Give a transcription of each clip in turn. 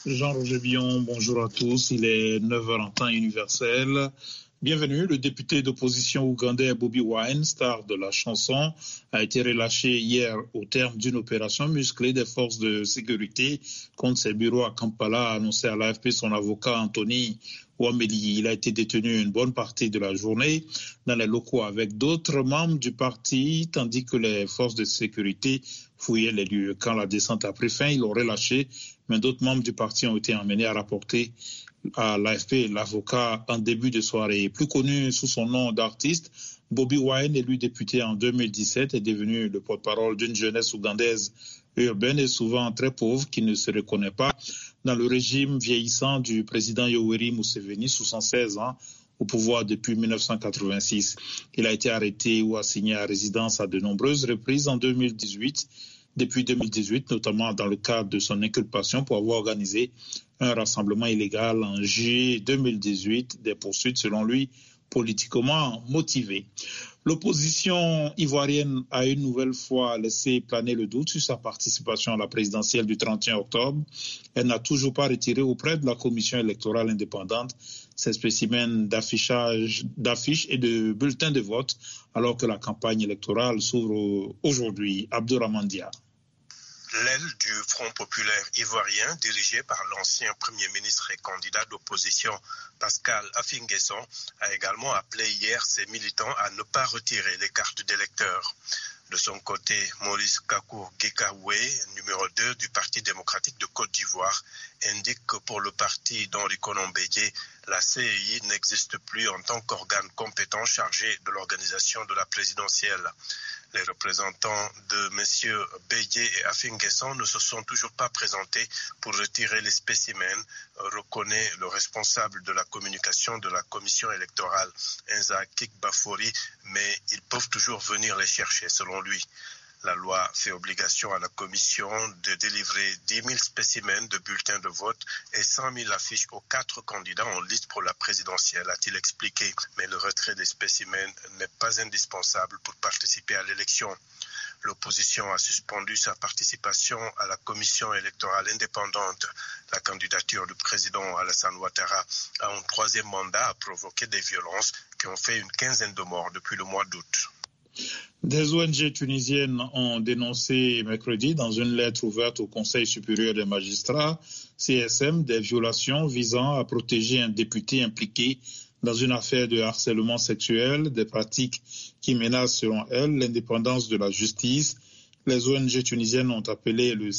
Jean-Roger Billon, bonjour à tous. Il est 9h en temps universel. Bienvenue. Le député d'opposition ougandais Bobi Wine, star de la chanson, a été relâché hier au terme d'une opération musclée des forces de sécurité contre ses bureaux à Kampala, a annoncé à l'AFP son avocat Anthony Wameli. Il a été détenu une bonne partie de la journée dans les locaux avec d'autres membres du parti, tandis que les forces de sécurité fouillaient les lieux. Quand la descente a pris fin, ils l'ont relâché, mais d'autres membres du parti ont été emmenés à rapporter à l'AFP. L'avocat en début de soirée, plus connu sous son nom d'artiste, Bobi Wine, élu député en 2017, est devenu le porte-parole d'une jeunesse ougandaise urbaine et souvent très pauvre qui ne se reconnaît pas dans le régime vieillissant du président Yoweri Museveni, 76 ans, au pouvoir depuis 1986. Il a été arrêté ou assigné à résidence à de nombreuses reprises en 2018. Depuis 2018, notamment dans le cadre de son inculpation pour avoir organisé un rassemblement illégal en juillet 2018, des poursuites selon lui politiquement motivées. L'opposition ivoirienne a une nouvelle fois laissé planer le doute sur sa participation à la présidentielle du 31 octobre. Elle n'a toujours pas retiré auprès de la commission électorale indépendante ses spécimens d'affiches et de bulletins de vote, alors que la campagne électorale s'ouvre aujourd'hui. Abdourahmane Dia. L'aile du Front populaire ivoirien, dirigée par l'ancien Premier ministre et candidat d'opposition Pascal Affi-N'Guesson, a également appelé hier ses militants à ne pas retirer les cartes d'électeurs. De son côté, Maurice Kakou-Gekaoué, numéro 2 du Parti démocratique de Côte d'Ivoire, indique que pour le parti d'Henri Konan Bédié, la CEI n'existe plus en tant qu'organe compétent chargé de l'organisation de la présidentielle. Les représentants de M. Bédié et Affi-N'Guesson ne se sont toujours pas présentés pour retirer les spécimens, reconnaît le responsable de la communication de la commission électorale, Enza Kik-Bafori, mais ils peuvent toujours venir les chercher selon lui. La loi fait obligation à la commission de délivrer 10 000 spécimens de bulletins de vote et 100 000 affiches aux 4 candidats en liste pour la présidentielle, a-t-il expliqué. Mais le retrait des spécimens n'est pas indispensable pour participer à l'élection. L'opposition a suspendu sa participation à la commission électorale indépendante. La candidature du président Alassane Ouattara à un 3e mandat a provoqué des violences qui ont fait une quinzaine de morts depuis le mois d'août. Des ONG tunisiennes ont dénoncé mercredi dans une lettre ouverte au Conseil supérieur des magistrats, CSM, des violations visant à protéger un député impliqué dans une affaire de harcèlement sexuel, des pratiques qui menacent selon elles l'indépendance de la justice. Les ONG tunisiennes ont appelé le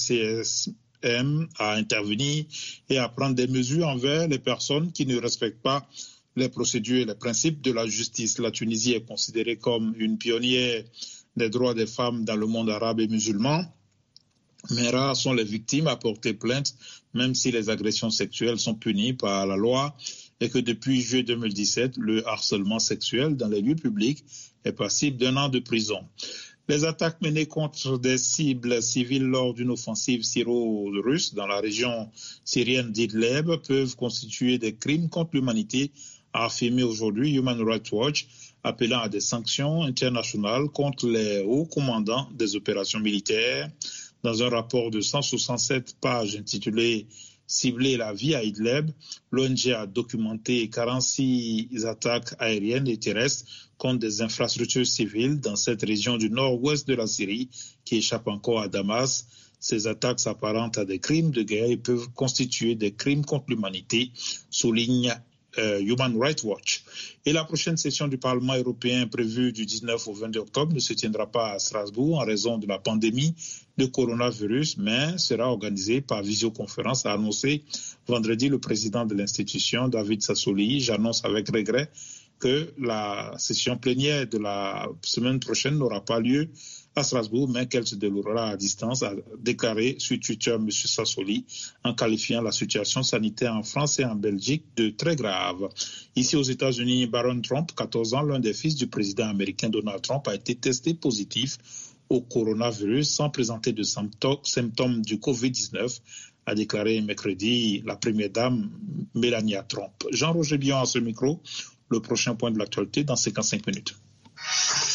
CSM à intervenir et à prendre des mesures envers les personnes qui ne respectent pas les procédures et les principes de la justice. La Tunisie est considérée comme une pionnière des droits des femmes dans le monde arabe et musulman, mais rares sont les victimes à porter plainte, même si les agressions sexuelles sont punies par la loi, et que depuis juillet 2017, le harcèlement sexuel dans les lieux publics est passible d'1 an de prison. Les attaques menées contre des cibles civiles lors d'une offensive syro-russe dans la région syrienne d'Idlib peuvent constituer des crimes contre l'humanité, a affirmé aujourd'hui Human Rights Watch, appelant à des sanctions internationales contre les hauts commandants des opérations militaires. Dans un rapport de 167 pages intitulé « Cibler la vie à Idlib », l'ONG a documenté 46 attaques aériennes et terrestres contre des infrastructures civiles dans cette région du nord-ouest de la Syrie qui échappe encore à Damas. Ces attaques s'apparentent à des crimes de guerre et peuvent constituer des crimes contre l'humanité, souligne Human Rights Watch. Et la prochaine session du Parlement européen prévue du 19 au 22 octobre ne se tiendra pas à Strasbourg en raison de la pandémie de coronavirus, mais sera organisée par visioconférence, a annoncé vendredi le président de l'institution, David Sassoli. J'annonce avec regret que la session plénière de la semaine prochaine n'aura pas lieu à Strasbourg, mais qu'elle se déroulera à distance, a déclaré sur Twitter M. Sassoli, en qualifiant la situation sanitaire en France et en Belgique de très grave. Ici aux États-Unis, Barron Trump, 14 ans, l'un des fils du président américain Donald Trump, a été testé positif au coronavirus sans présenter de symptômes du Covid-19, a déclaré mercredi la première dame Melania Trump. Jean-Roger Billon à ce micro. Le prochain point de l'actualité dans 55 minutes.